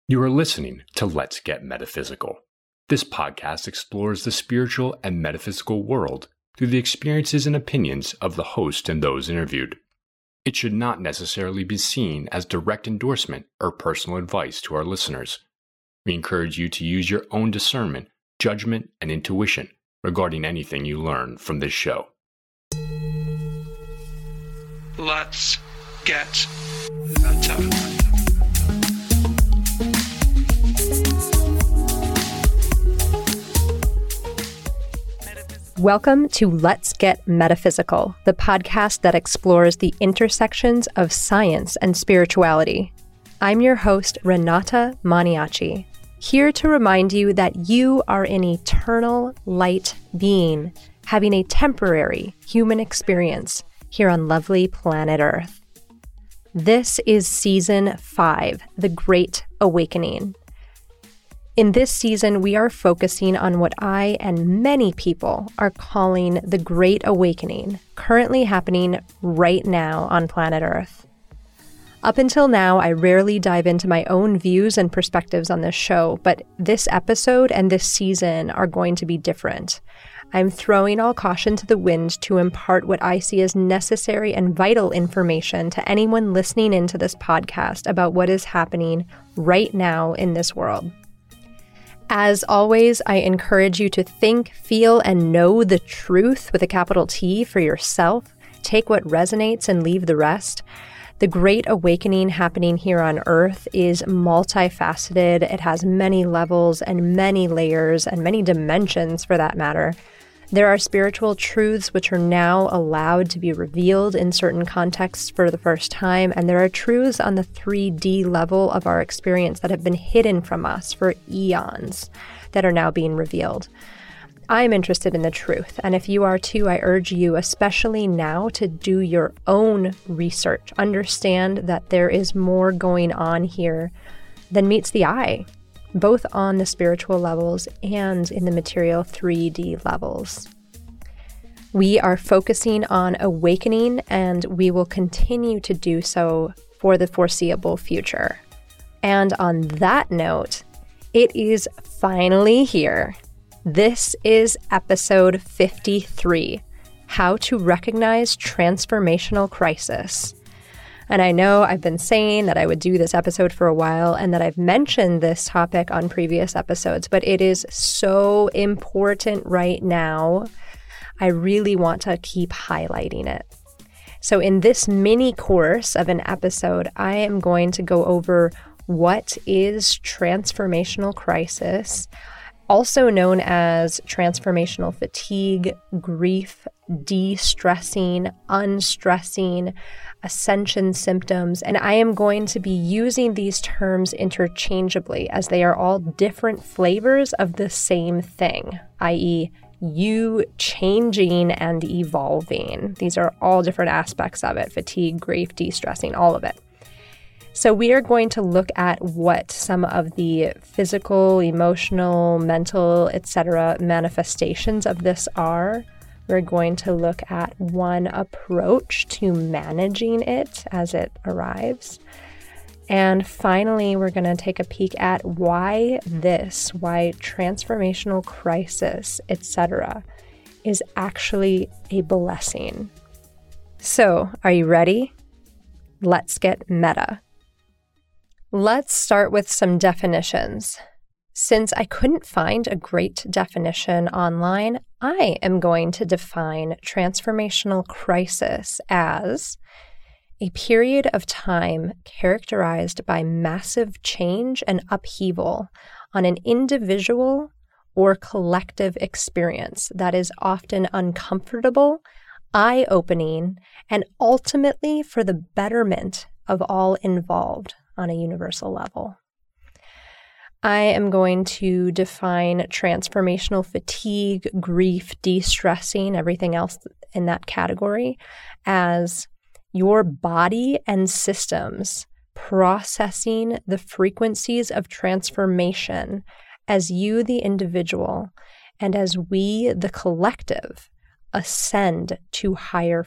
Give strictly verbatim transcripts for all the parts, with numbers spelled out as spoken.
You are listening to Let's Get Metaphysical. This podcast explores the spiritual and metaphysical world through the experiences and opinions of the host and those interviewed. It should not necessarily be seen as direct endorsement or personal advice to our listeners. We encourage you to use your own discernment, judgment, and intuition regarding anything you learn from this show. Let's get meta. Welcome to Let's Get Metaphysical, the podcast that explores the intersections of science and spirituality. I'm your host, Renata Maniaci, here to remind you that you are an eternal light being having a temporary human experience here on lovely planet Earth. This is Season five, The Great Awakening. In this season, we are focusing on what I and many people are calling the Great Awakening, currently happening right now on planet Earth. Up until now, I rarely dive into my own views and perspectives on this show, but this episode and this season are going to be different. I'm throwing all caution to the wind to impart what I see as necessary and vital information to anyone listening into this podcast about what is happening right now in this world. As always, I encourage you to think, feel, and know the truth with a capital T for yourself. Take what resonates and leave the rest. The Great Awakening happening here on Earth is multifaceted. It has many levels and many layers and many dimensions for that matter. There are spiritual truths which are now allowed to be revealed in certain contexts for the first time, and there are truths on the three D level of our experience that have been hidden from us for eons that are now being revealed. I'm interested in the truth, and if you are too, I urge you, especially now, to do your own research. Understand that there is more going on here than meets the eye, both on the spiritual levels and in the material three D levels. We are focusing on awakening, and we will continue to do so for the foreseeable future. And on that note, it is finally here. This is episode fifty-three, How to Recognize Transformational Crisis. And I know I've been saying that I would do this episode for a while and that I've mentioned this topic on previous episodes, but it is so important right now. I really want to keep highlighting it. So in this mini course of an episode, I am going to go over what is transformational crisis, also known as transformational fatigue, grief, de-stressing, unstressing, ascension symptoms, and I am going to be using these terms interchangeably as they are all different flavors of the same thing, that is you changing and evolving. These are all different aspects of it: fatigue, grief, de-stressing, all of it. So we are going to look at what some of the physical, emotional, mental, et cetera manifestations of this are. We're going to look at one approach to managing it as it arrives. And finally, we're going to take a peek at why this, why transformational crisis, et cetera, is actually a blessing. So, are you ready? Let's get meta. Let's start with some definitions. Since I couldn't find a great definition online, I am going to define transformational crisis as a period of time characterized by massive change and upheaval on an individual or collective experience that is often uncomfortable, eye-opening, and ultimately for the betterment of all involved on a universal level. I am going to define transformational fatigue, grief, de-stressing, everything else in that category as your body and systems processing the frequencies of transformation as you, the individual, and as we, the collective, ascend to higher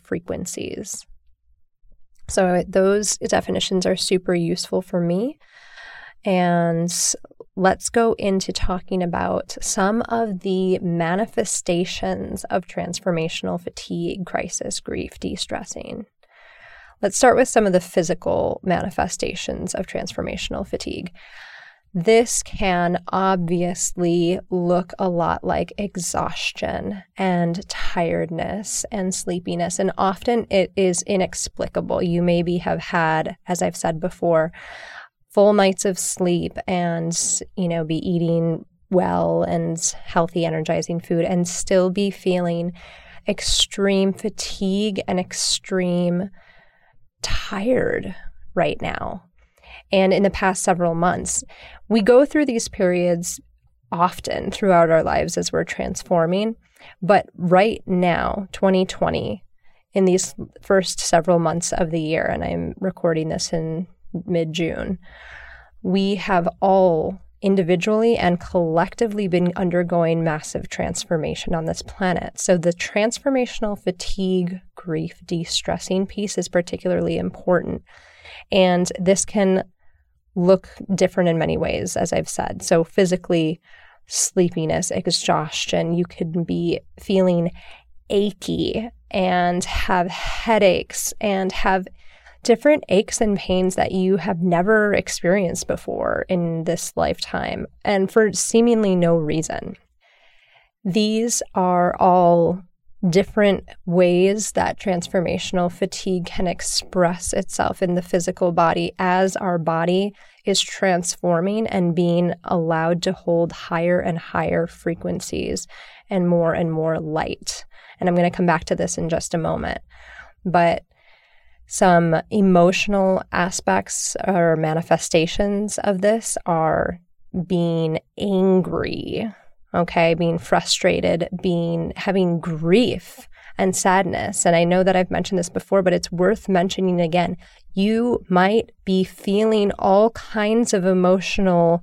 frequencies. So those definitions are super useful for me. And let's go into talking about some of the manifestations of transformational fatigue, crisis, grief, de-stressing. Let's start with some of the physical manifestations of transformational fatigue. This can obviously look a lot like exhaustion and tiredness and sleepiness, and often it is inexplicable. You maybe have had, as I've said before, full nights of sleep and, you know, be eating well and healthy, energizing food and still be feeling extreme fatigue and extreme tired right now. And in the past several months, we go through these periods often throughout our lives as we're transforming. But right now, twenty twenty, in these first several months of the year, and I'm recording this in mid-June, we have all individually and collectively been undergoing massive transformation on this planet. So the transformational fatigue, grief, de-stressing piece is particularly important. And this can look different in many ways, as I've said. So physically, sleepiness, exhaustion, you could be feeling achy and have headaches and have different aches and pains that you have never experienced before in this lifetime, and for seemingly no reason. These are all different ways that transformational fatigue can express itself in the physical body as our body is transforming and being allowed to hold higher and higher frequencies and more and more light. And I'm going to come back to this in just a moment. But some emotional aspects or manifestations of this are being angry, okay, being frustrated, being having grief and sadness. And I know that I've mentioned this before, but it's worth mentioning again. You might be feeling all kinds of emotional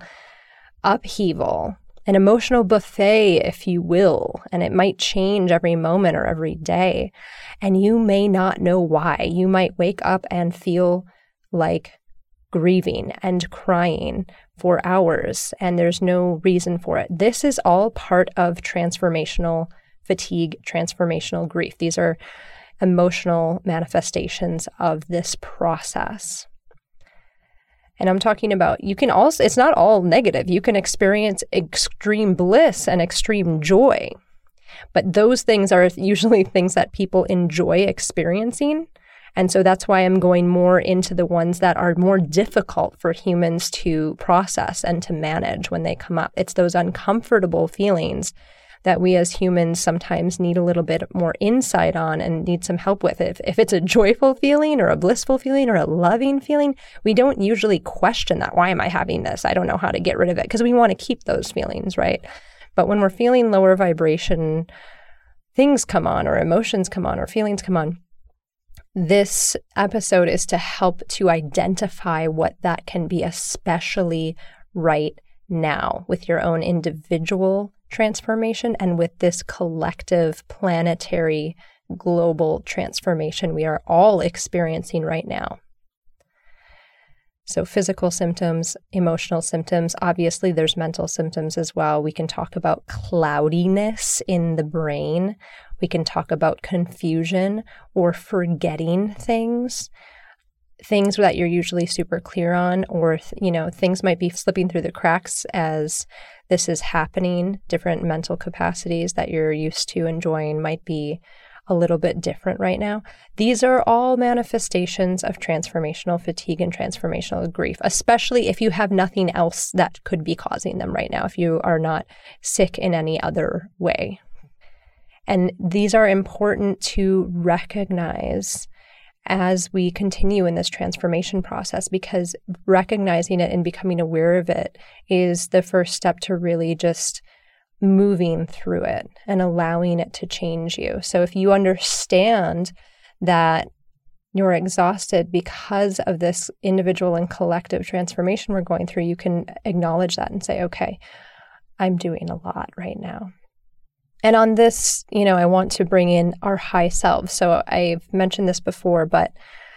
upheaval, an emotional buffet, if you will, and it might change every moment or every day. And you may not know why. You might wake up and feel like grieving and crying for hours, and there's no reason for it. This is all part of transformational fatigue, transformational grief. These are emotional manifestations of this process. And I'm talking about, you can also, it's not all negative. You can experience extreme bliss and extreme joy. But those things are usually things that people enjoy experiencing. And so that's why I'm going more into the ones that are more difficult for humans to process and to manage when they come up. It's those uncomfortable feelings that we as humans sometimes need a little bit more insight on and need some help with. If, if it's a joyful feeling or a blissful feeling or a loving feeling, we don't usually question that. Why am I having this? I don't know how to get rid of it, because we want to keep those feelings, right? But when we're feeling lower vibration, things come on or emotions come on or feelings come on. This episode is to help to identify what that can be, especially right now with your own individual transformation and with this collective planetary global transformation we are all experiencing right now. So physical symptoms, emotional symptoms, obviously there's mental symptoms as well. We can talk about cloudiness in the brain. We can talk about confusion or forgetting things, things that you're usually super clear on, or, you know, things might be slipping through the cracks as this is happening. Different mental capacities that you're used to enjoying might be a little bit different right now. These are all manifestations of transformational fatigue and transformational grief, especially if you have nothing else that could be causing them right now, if you are not sick in any other way. And these are important to recognize as we continue in this transformation process, because recognizing it and becoming aware of it is the first step to really just moving through it and allowing it to change you. So if you understand that you're exhausted because of this individual and collective transformation we're going through, you can acknowledge that and say, okay, I'm doing a lot right now. And on this, you know, I want to bring in our high selves. So I've mentioned this before, but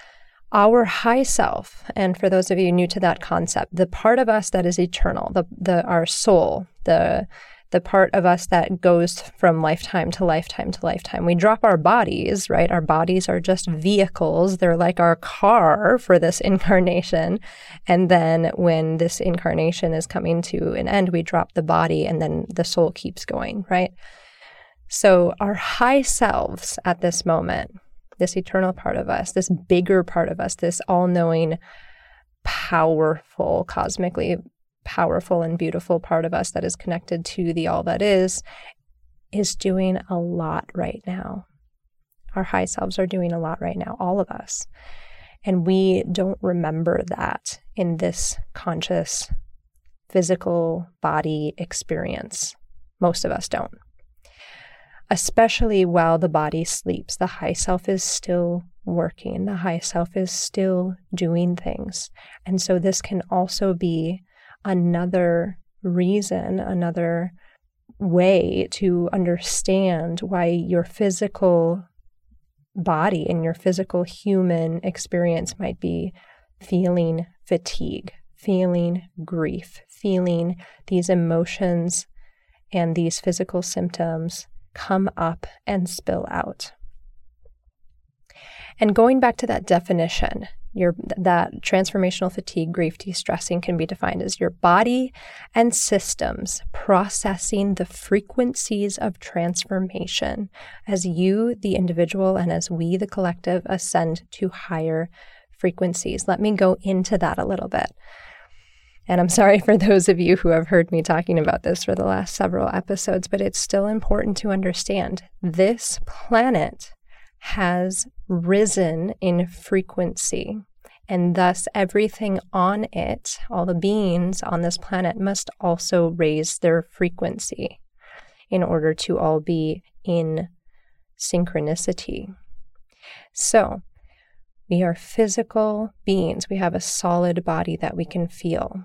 Our high self, and for those of you new to that concept, the part of us that is eternal, the the our soul, the the part of us that goes from lifetime to lifetime to lifetime. We drop our bodies, right? Our bodies are just vehicles. They're like our car for this incarnation. And then when this incarnation is coming to an end, we drop the body and then the soul keeps going, right? So our high selves at this moment, this eternal part of us, this bigger part of us, this all-knowing, powerful, cosmically powerful and beautiful part of us that is connected to the all that is, is doing a lot right now. Our high selves are doing a lot right now, all of us. And we don't remember that in this conscious physical body experience. Most of us don't. Especially while the body sleeps, the high self is still working. The high self is still doing things. And so this can also be another reason, another way to understand why your physical body and your physical human experience might be feeling fatigue, feeling grief, feeling these emotions and these physical symptoms come up and spill out. And going back to that definition, your that transformational fatigue, grief, de-stressing can be defined as your body and systems processing the frequencies of transformation as you, the individual, and as we, the collective, ascend to higher frequencies. Let me go into that a little bit. And I'm sorry for those of you who have heard me talking about this for the last several episodes, but it's still important to understand this planet has risen in frequency, and thus everything on it, all the beings on this planet, must also raise their frequency in order to all be in synchronicity. So, we are physical beings. We have a solid body that we can feel.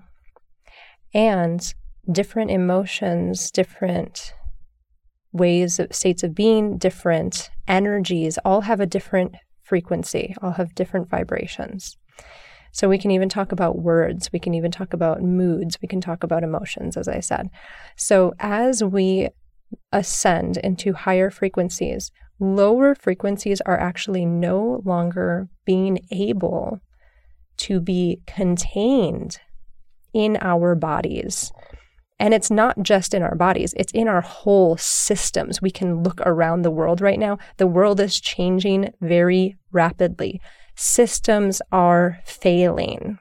And different emotions, different ways of states of being, different energies, all have a different frequency, all have different vibrations. So we can even talk about words, we can even talk about moods, we can talk about emotions, as I said. So as we ascend into higher frequencies, lower frequencies are actually no longer being able to be contained in our bodies. And it's not just in our bodies, it's in our whole systems. We can look around the world right now. The world is changing very rapidly. Systems are failing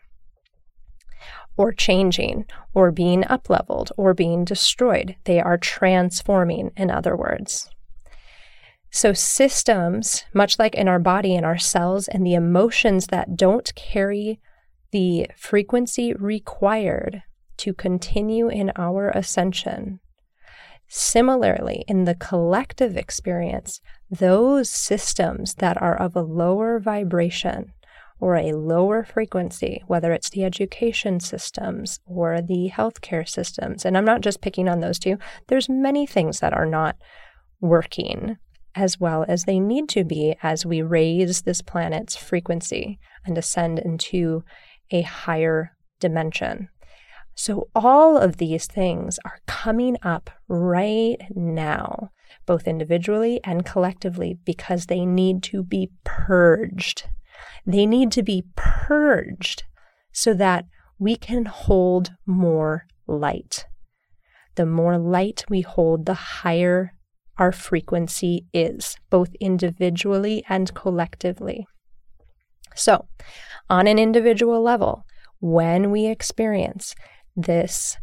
or changing or being up-leveled or being destroyed. They are transforming, in other words. So systems, much like in our body and our cells and the emotions that don't carry the frequency required to continue in our ascension. Similarly, in the collective experience, those systems that are of a lower vibration or a lower frequency, whether it's the education systems or the healthcare systems, and I'm not just picking on those two, there's many things that are not working as well as they need to be as we raise this planet's frequency and ascend into a higher dimension. So all of these things are coming up right now, both individually and collectively, because they need to be purged. They need to be purged so that we can hold more light. The more light we hold, the higher our frequency is, both individually and collectively. So, on an individual level, when we experience this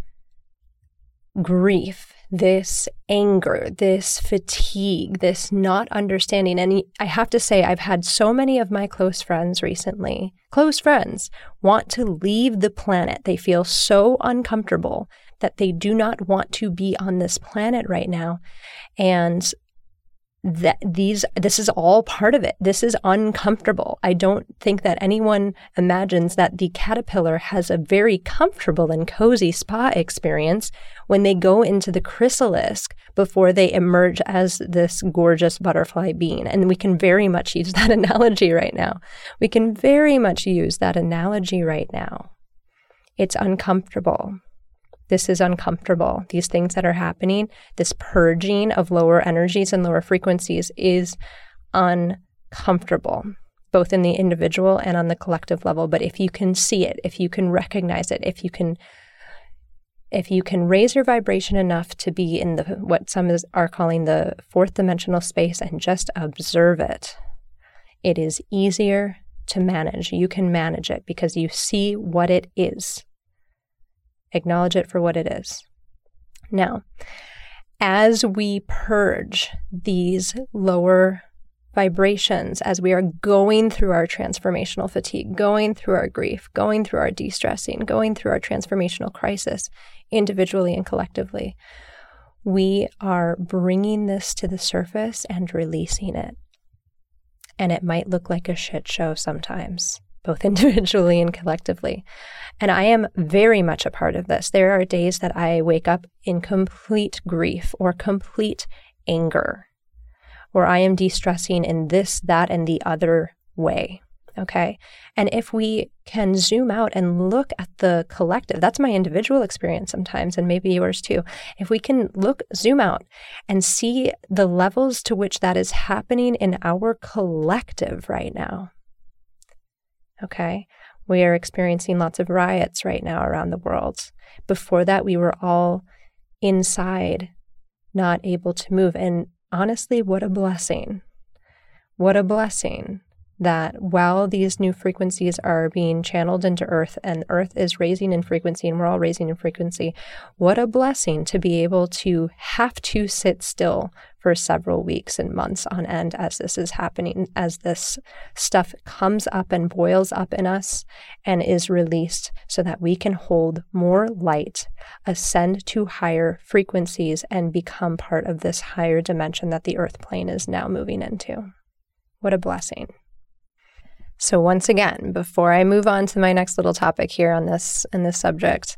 grief, this anger, this fatigue, this not understanding. And I have to say, I've had so many of my close friends recently, close friends, want to leave the planet. They feel so uncomfortable that they do not want to be on this planet right now. And that these this is all part of it. This is uncomfortable. I don't think that anyone imagines that the caterpillar has a very comfortable and cozy spa experience when they go into the chrysalis before they emerge as this gorgeous butterfly being. And we can very much use that analogy right now. We can very much use that analogy right now. It's uncomfortable. This is uncomfortable. These things that are happening, this purging of lower energies and lower frequencies is uncomfortable, both in the individual and on the collective level. But if you can see it, if you can recognize it, if you can if you can raise your vibration enough to be in the what some is, are calling the fourth dimensional space and just observe it, it is easier to manage. You can manage it because you see what it is. Acknowledge it for what it is. Now, as we purge these lower vibrations, as we are going through our transformational fatigue, going through our grief, going through our de-stressing, going through our transformational crisis, individually and collectively, we are bringing this to the surface and releasing it. And it might look like a shit show sometimes, both individually and collectively. And I am very much a part of this. There are days that I wake up in complete grief or complete anger, or I am de-stressing in this, that, and the other way, okay? And if we can zoom out and look at the collective, that's my individual experience sometimes, and maybe yours too. If we can look, zoom out and see the levels to which that is happening in our collective right now, okay? We are experiencing lots of riots right now around the world. Before that, we were all inside, not able to move. And honestly, what a blessing. What a blessing that while these new frequencies are being channeled into Earth and Earth is raising in frequency and we're all raising in frequency, what a blessing to be able to have to sit still for several weeks and months on end as this is happening, as this stuff comes up and boils up in us and is released so that we can hold more light, ascend to higher frequencies, and become part of this higher dimension that the Earth plane is now moving into. What a blessing. So once again, before I move on to my next little topic here on this in this subject,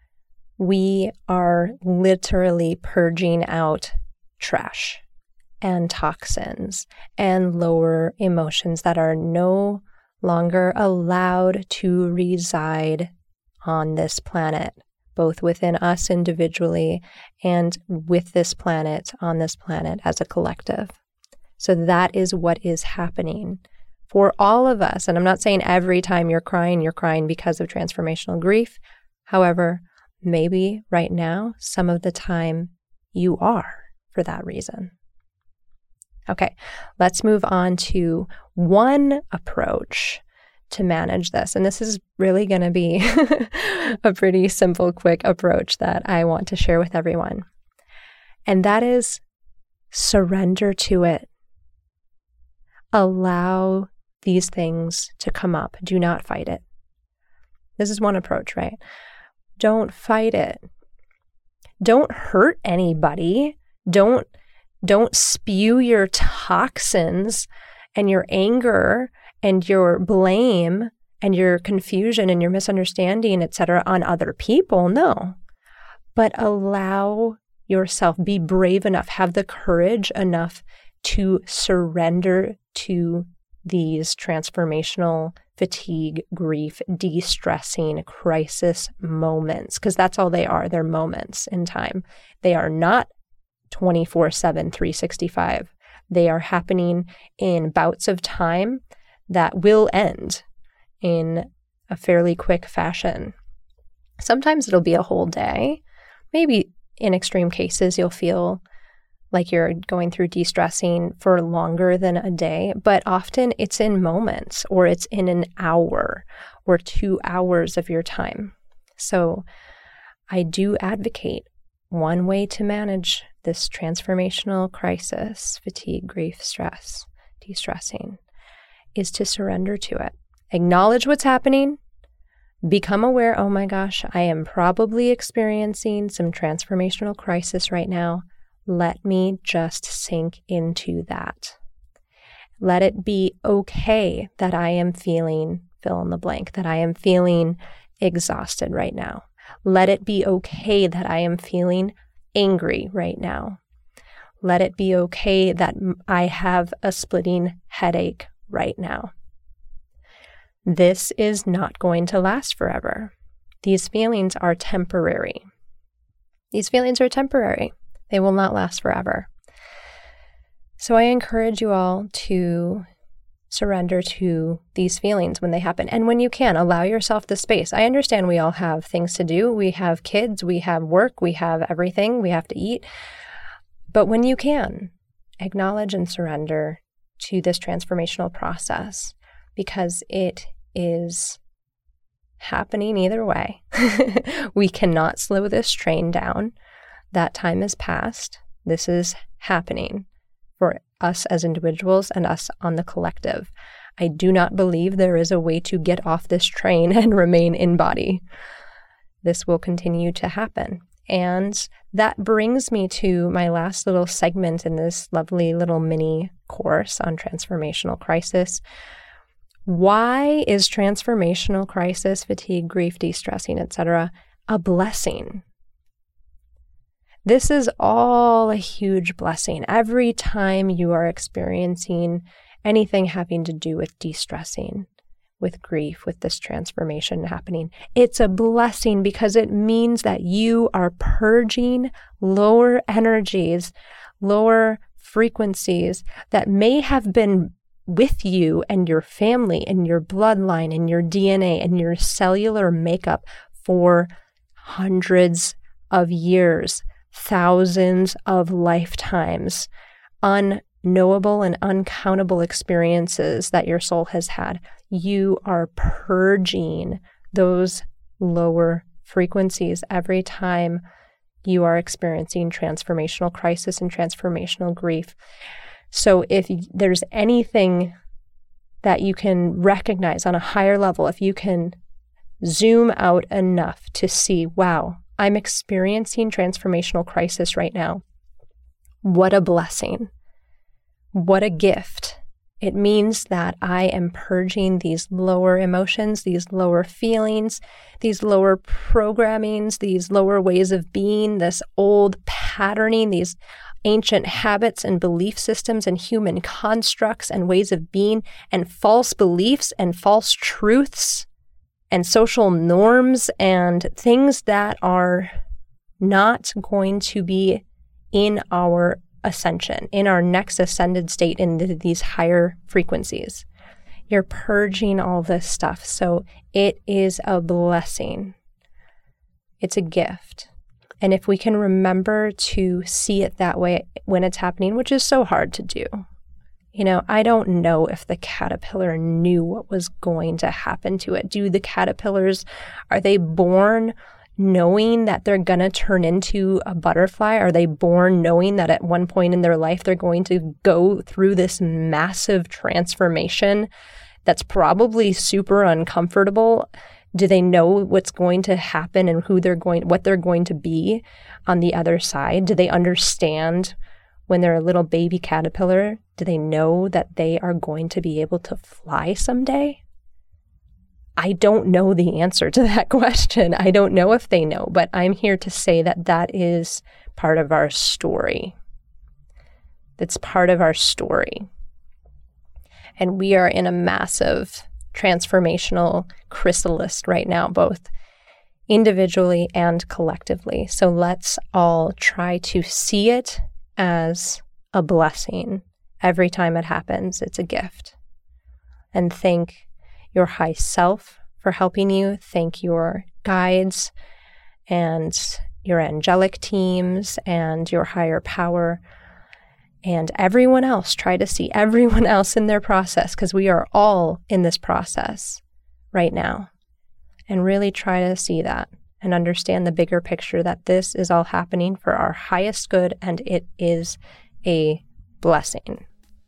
we are literally purging out trash and toxins and lower emotions that are no longer allowed to reside on this planet, both within us individually and with this planet, on this planet as a collective. So that is what is happening for all of us. And I'm not saying every time you're crying, you're crying because of transformational grief. However, maybe right now, some of the time you are for that reason. Okay, let's move on to one approach to manage this. And this is really going to be a pretty simple, quick approach that I want to share with everyone. And that is surrender to it. Allow these things to come up. Do not fight it. This is one approach, right? Don't fight it. Don't hurt anybody. Don't, don't spew your toxins and your anger and your blame and your confusion and your misunderstanding, et cetera, on other people. No. But allow yourself, be brave enough, have the courage enough to surrender to these transformational fatigue, grief, de-stressing crisis moments, because that's all they are. They're moments in time. They are not twenty-four seven, three sixty-five. They are happening in bouts of time that will end in a fairly quick fashion. Sometimes it'll be a whole day. Maybe in extreme cases, you'll feel like you're going through de-stressing for longer than a day, but often it's in moments, or it's in an hour or two hours of your time. So I do advocate one way to manage this transformational crisis, fatigue, grief, stress, de-stressing, is to surrender to it. Acknowledge what's happening. Become aware, oh my gosh, I am probably experiencing some transformational crisis right now. Let me just sink into that. Let it be okay that I am feeling fill in the blank, that I am feeling exhausted right now. Let it be okay that I am feeling angry right now. Let it be okay that I have a splitting headache right now. This is not going to last forever. These feelings are temporary. These feelings are temporary. They will not last forever. So I encourage you all to surrender to these feelings when they happen. And when you can, allow yourself the space. I understand we all have things to do. We have kids, we have work, we have everything, we have to eat. But when you can, acknowledge and surrender to this transformational process, because it is happening either way. We cannot slow this train down. That time is past. This is happening for us as individuals and us on the collective. I do not believe there is a way to get off this train and remain in body. This will continue to happen. And that brings me to my last little segment in this lovely little mini course on transformational crisis. Why is transformational crisis, fatigue, grief, de-stressing, et cetera, a blessing? This is all a huge blessing. Every time you are experiencing anything having to do with de-stressing, with grief, with this transformation happening, it's a blessing because it means that you are purging lower energies, lower frequencies that may have been with you and your family and your bloodline and your D N A and your cellular makeup for hundreds of years, thousands of lifetimes, unknowable and uncountable experiences that your soul has had. You are purging those lower frequencies every time you are experiencing transformational crisis and transformational grief. So if there's anything that you can recognize on a higher level, if you can zoom out enough to see, wow, I'm experiencing transformational crisis right now. What a blessing. What a gift. It means that I am purging these lower emotions, these lower feelings, these lower programmings, these lower ways of being, this old patterning, these ancient habits and belief systems and human constructs and ways of being and false beliefs and false truths and social norms and things that are not going to be in our ascension, in our next ascended state in the, these higher frequencies. You're purging all this stuff. So it is a blessing. It's a gift. And if we can remember to see it that way when it's happening, which is so hard to do. You know, I don't know if the caterpillar knew what was going to happen to it. Do the caterpillars, are they born knowing that they're going to turn into a butterfly? Are they born knowing that at one point in their life they're going to go through this massive transformation that's probably super uncomfortable? Do they know what's going to happen and who they're going, what they're going to be on the other side? Do they understand when they're a little baby caterpillar? Do they know that they are going to be able to fly someday? I don't know the answer to that question. I don't know if they know, but I'm here to say that that is part of our story. That's part of our story. And we are in a massive transformational chrysalis right now, both individually and collectively. So let's all try to see it as a blessing. Every time it happens, it's a gift. And thank your high self for helping you. Thank your guides and your angelic teams and your higher power and everyone else. Try to see everyone else in their process, because we are all in this process right now. And really try to see that and understand the bigger picture, that this is all happening for our highest good, and it is a blessing.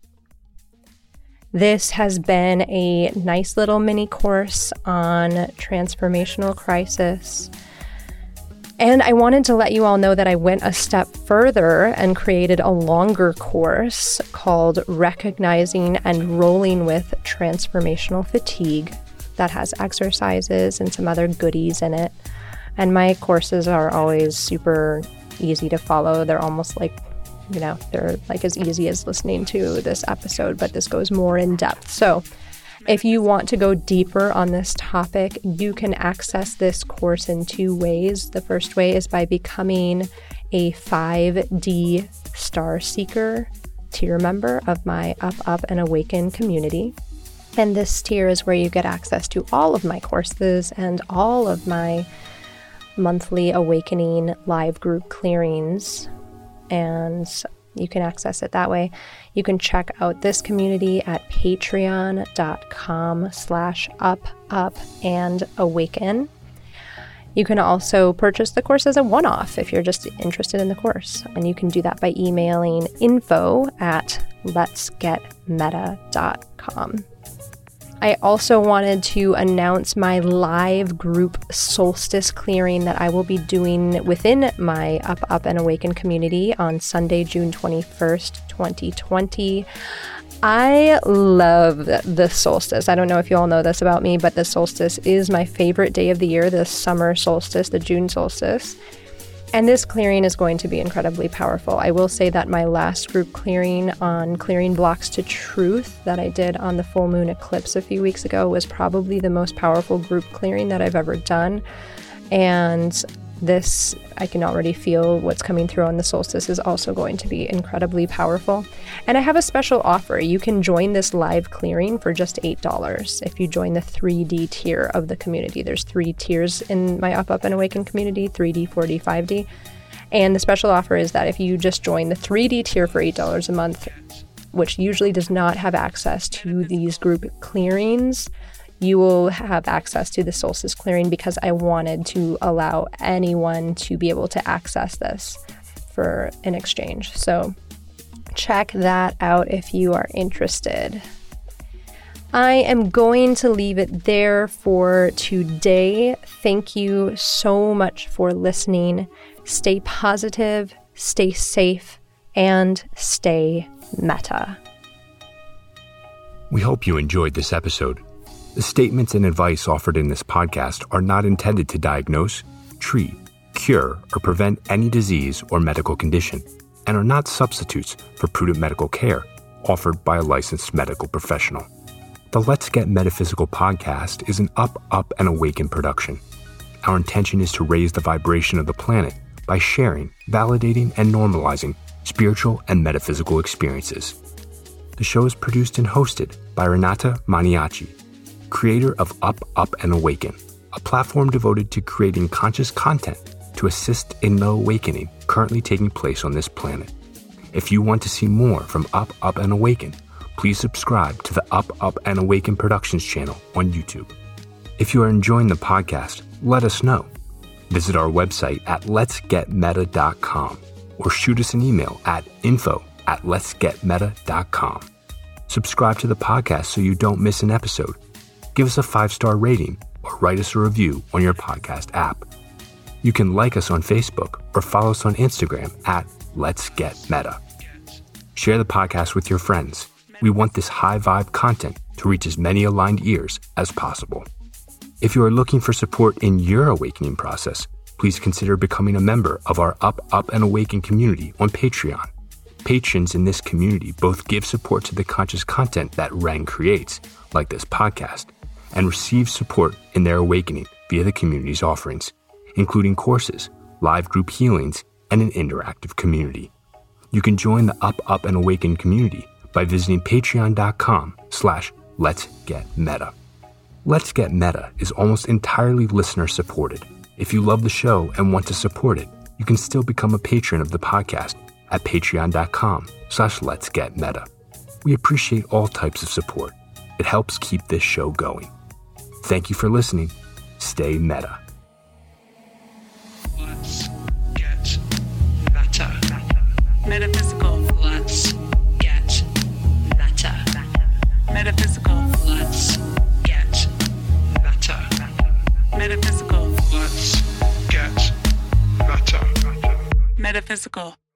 This has been a nice little mini course on transformational crisis. And I wanted to let you all know that I went a step further and created a longer course called Recognizing and Rolling with Transformational Fatigue that has exercises and some other goodies in it. And my courses are always super easy to follow. They're almost like, you know, they're like as easy as listening to this episode, but this goes more in depth. So if you want to go deeper on this topic, you can access this course in two ways. The first way is by becoming a five D Star Seeker tier member of my Up, Up, and Awaken community. And this tier is where you get access to all of my courses and all of my monthly Awakening live group clearings, and you can access it that way. You can check out this community at patreon.com slash up, up, and awaken. You can also purchase the course as a one-off if you're just interested in the course. And you can do that by emailing info at lets get meta dot com. I also wanted to announce my live group solstice clearing that I will be doing within my Up, Up, and Awaken community on Sunday, June twenty-first, twenty twenty. I love the solstice. I don't know if you all know this about me, but the solstice is my favorite day of the year, the summer solstice, the June solstice. And this clearing is going to be incredibly powerful. I will say that my last group clearing on clearing blocks to truth that I did on the full moon eclipse a few weeks ago was probably the most powerful group clearing that I've ever done. And this, I can already feel what's coming through on the solstice is also going to be incredibly powerful. And I have a special offer. You can join this live clearing for just eight dollars if you join the three D tier of the community. There's three tiers in my Up, Up, and Awaken community, three D, four D, five D. And the special offer is that if you just join the three D tier for eight dollars a month, which usually does not have access to these group clearings, you will have access to the solstice clearing because I wanted to allow anyone to be able to access this for an exchange. So check that out if you are interested. I am going to leave it there for today. Thank you so much for listening. Stay positive, stay safe, and stay meta. We hope you enjoyed this episode. The statements and advice offered in this podcast are not intended to diagnose, treat, cure, or prevent any disease or medical condition, and are not substitutes for prudent medical care offered by a licensed medical professional. The Let's Get Metaphysical podcast is an Up, Up, and Awaken production. Our intention is to raise the vibration of the planet by sharing, validating, and normalizing spiritual and metaphysical experiences. The show is produced and hosted by Renata Maniaci, creator of Up, Up, and Awaken, a platform devoted to creating conscious content to assist in the awakening currently taking place on this planet. If you want to see more from Up, Up, and Awaken, please subscribe to the Up, Up, and Awaken Productions channel on YouTube. If you are enjoying the podcast, let us know. Visit our website at lets get meta dot com or shoot us an email at info at lets get meta dot com. Subscribe to the podcast so you don't miss an episode. Give us a five-star rating or write us a review on your podcast app. You can like us on Facebook or follow us on Instagram at Let's Get Meta. Share the podcast with your friends. We want this high-vibe content to reach as many aligned ears as possible. If you are looking for support in your awakening process, please consider becoming a member of our Up, Up, and Awaken community on Patreon. Patrons in this community both give support to the conscious content that Ren creates, like this podcast, and receive support in their awakening via the community's offerings, including courses, live group healings, and an interactive community. You can join the Up, Up, and Awaken community by visiting patreon.com slash let's get meta. Let's Get Meta is almost entirely listener supported. If you love the show and want to support it, you can still become a patron of the podcast at patreon.com slash let's get meta. We appreciate all types of support. It helps keep this show going. Thank you for listening. Stay meta. Let's get meta. Metaphysical. Let's get meta. Metaphysical. Let's get meta. Metaphysical. Let's get metaphysical.